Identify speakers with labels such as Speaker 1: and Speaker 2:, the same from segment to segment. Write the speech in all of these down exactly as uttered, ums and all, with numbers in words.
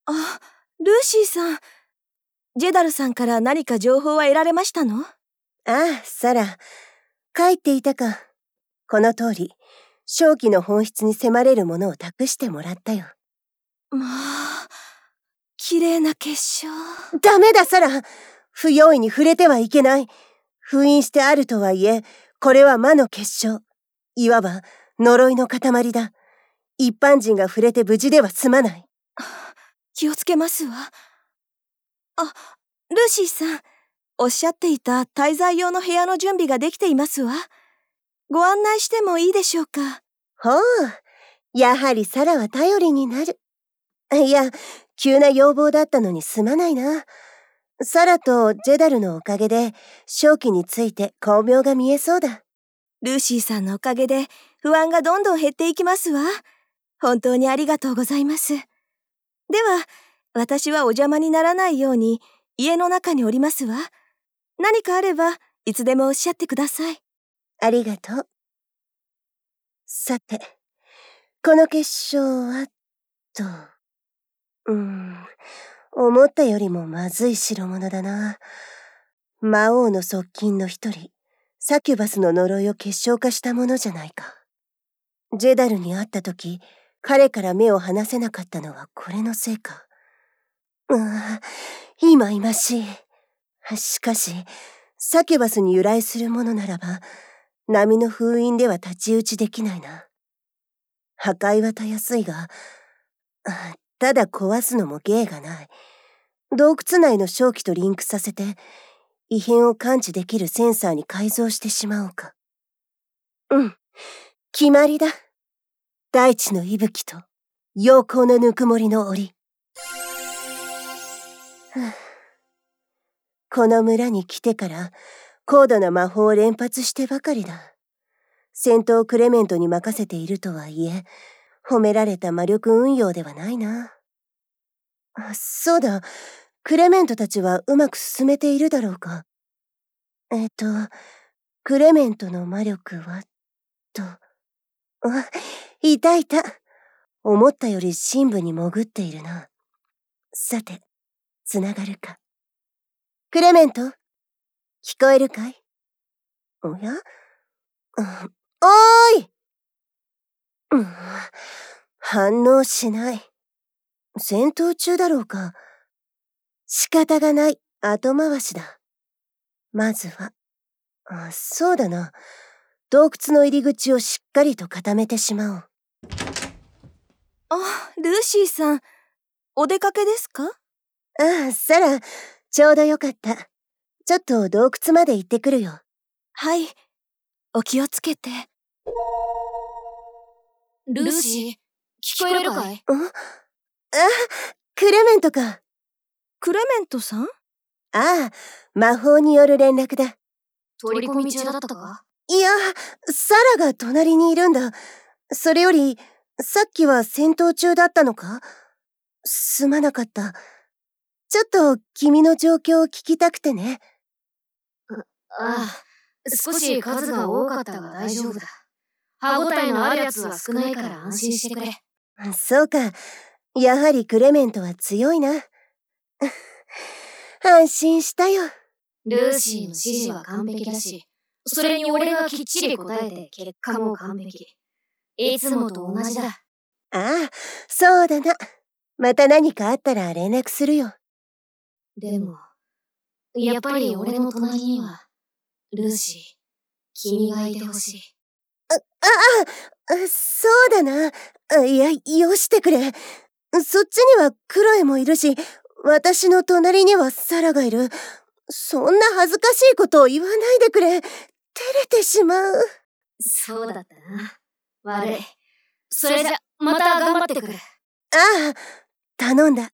Speaker 1: あ、ルーシーさん。ジェダルさんから何か情報は得られましたの？
Speaker 2: ああ、サラ。帰っていたか。この通り、正気の本質に迫れるものを託してもらったよ。
Speaker 1: まあ、綺麗な結晶。
Speaker 2: ダメだ、サラ。不用意に触れてはいけない。封印してあるとはいえ、これは魔の結晶。いわば呪いの塊だ。一般人が触れて無事では済まない。
Speaker 1: 気をつけますわ。あ、ルーシーさん、おっしゃっていた滞在用の部屋の準備ができていますわ。ご案内してもいいでしょうか？
Speaker 2: ほう、やはりサラは頼りになる。いや、急な要望だったのにすまないな。サラとジェダルのおかげで、正気について光明が見えそうだ。
Speaker 1: ルーシーさんのおかげで不安がどんどん減っていきますわ。本当にありがとうございます。では、私はお邪魔にならないように家の中におりますわ。何かあればいつでもおっしゃってください。
Speaker 2: ありがとう。さて、この結晶は、と、うーん、思ったよりもまずい代物だな。魔王の側近の一人、サキュバスの呪いを結晶化したものじゃないか。ジェダルに会った時、彼から目を離せなかったのはこれのせいか。うわ、いまいましい。しかし、サキュバスに由来するものならば、波の封印では太刀打ちできないな。破壊はたやすいが、ただ壊すのも芸がない。洞窟内の正気とリンクさせて、異変を感知できるセンサーに改造してしまおうか。うん、決まりだ。大地の息吹と、陽光のぬくもりの檻。この村に来てから、高度な魔法を連発してばかりだ。戦闘クレメントに任せているとはいえ、褒められた魔力運用ではないな。そうだ、クレメントたちはうまく進めているだろうか。えっと、クレメントの魔力は、と、あ、いたいた。思ったより深部に潜っているな。さて、つながるか。クレメント、聞こえるかい？おや？うん、おーい！うん、反応しない。戦闘中だろうか。仕方がない。後回しだ。まずは、あ、そうだな。洞窟の入り口をしっかりと固めてしまおう。
Speaker 1: あ、ルーシーさん、お出かけですか？
Speaker 2: ああ、サラ、ちょうどよかった。ちょっと洞窟まで行ってくるよ。
Speaker 1: はい、お気をつけて。
Speaker 3: ルーシー、聞こえるかい？
Speaker 2: ん？あ、クレメントか。
Speaker 1: クレメントさん？
Speaker 2: ああ、魔法による連絡だ。
Speaker 3: 取り込み中だったか？
Speaker 2: いや、サラが隣にいるんだ。それより、さっきは戦闘中だったのか？すまなかった。ちょっと君の状況を聞きたくてね。
Speaker 3: ああ、少し数が多かったが大丈夫だ。歯ごたえのあるやつは少ないから安心してくれ。
Speaker 2: そうか。やはりクレメントは強いな。安心したよ。
Speaker 3: ルーシーの指示は完璧だし、それに俺がきっちり答えて結果も完璧。いつもと同じだ。
Speaker 2: ああ、そうだな。また何かあったら連絡するよ。
Speaker 3: でも、やっぱり俺の隣には、ルーシー、君がいてほしい。
Speaker 2: あ、ああ、そうだな。いや、よしてくれ。そっちにはクロエもいるし、私の隣にはサラがいる。そんな恥ずかしいことを言わないでくれ。照れてしまう。
Speaker 3: そうだったな。悪い。それじゃ、また頑張ってくる。
Speaker 2: ああ、頼んだ。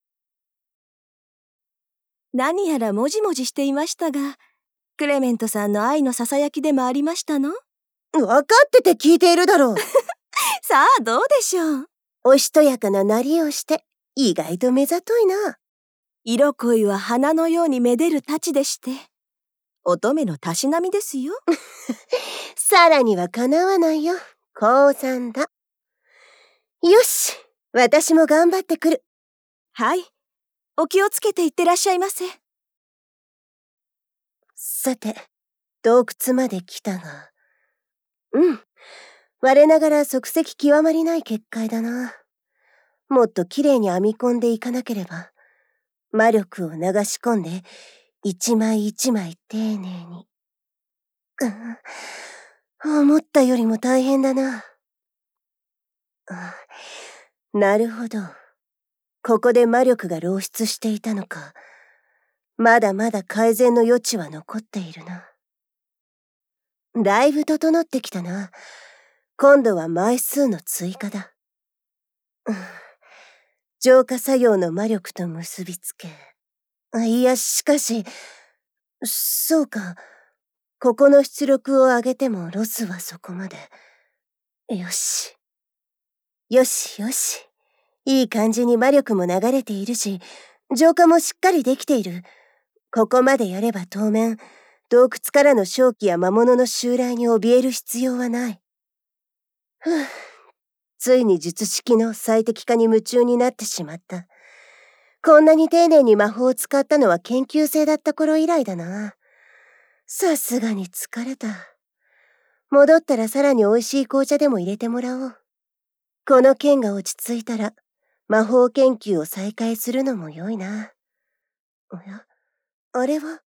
Speaker 1: 何やらもじもじしていましたが、クレメントさんの愛のささやきでもありましたの？
Speaker 2: わかってて聞いているだろう。
Speaker 1: さあ、どうでしょう。
Speaker 2: おしとやかななりをして、意外と目ざといな。
Speaker 1: 色恋は花のようにめでる太刀でして、乙女のたしなみですよ。
Speaker 2: さらにはかなわないよ。降参だ。よし、私も頑張ってくる。
Speaker 1: はい、 お気をつけていってらっしゃいませ。
Speaker 2: さて、洞窟まで来たが。うん。我ながら即席極まりない結界だな。もっときれいに編み込んでいかなければ。魔力を流し込んで、一枚一枚丁寧に。うん、思ったよりも大変だな。なるほど。ここで魔力が漏出していたのか。まだまだ改善の余地は残っているな。だいぶ整ってきたな。今度は枚数の追加だ。浄化作用の魔力と結びつけ。いや、しかし、そうか。ここの出力を上げてもロスはそこまで。よし。よしよし。いい感じに魔力も流れているし、浄化もしっかりできている。ここまでやれば当面、洞窟からの瘴気や魔物の襲来に怯える必要はない。ふぅ。ついに術式の最適化に夢中になってしまった。こんなに丁寧に魔法を使ったのは研究生だった頃以来だな。さすがに疲れた。戻ったらさらに美味しい紅茶でも入れてもらおう。この件が落ち着いたら、魔法研究を再開するのも良いな。おや、あれは？あ、こんにちは、ル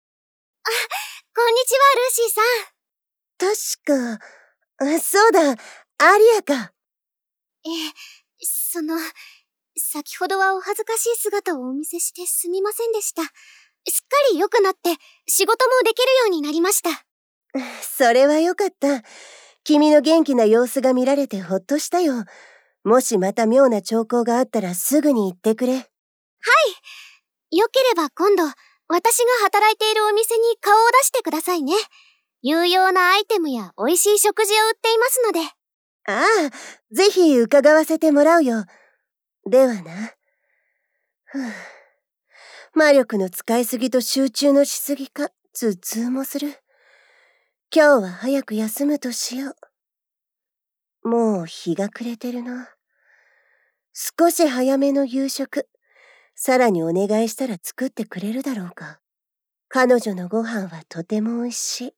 Speaker 2: ーシーさん。確か、あ、そうだ、アリアか。
Speaker 4: ええ、その、先ほどはお恥ずかしい姿をお見せしてすみませんでした。すっかり良くなって、仕事もできるようになりました。
Speaker 2: それは良かった。君の元気な様子が見られてほっとしたよ。もしまた妙な兆候があったらすぐに言ってくれ。はい。
Speaker 4: よければ今度、私が働いているお店に顔を出してくださいね。有用なアイテムや美味しい食事を売っていますので。
Speaker 2: ああ、ぜひ伺わせてもらうよ。ではな。ふぅ。魔力の使いすぎと集中のしすぎか、頭痛もする。今日は早く休むとしよう。もう日が暮れてるな。少し早めの夕食、さらにお願いしたら作ってくれるだろうか。彼女のご飯はとても美味しい。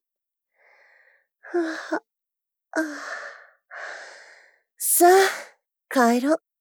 Speaker 2: ふわあ、さあ、帰ろう。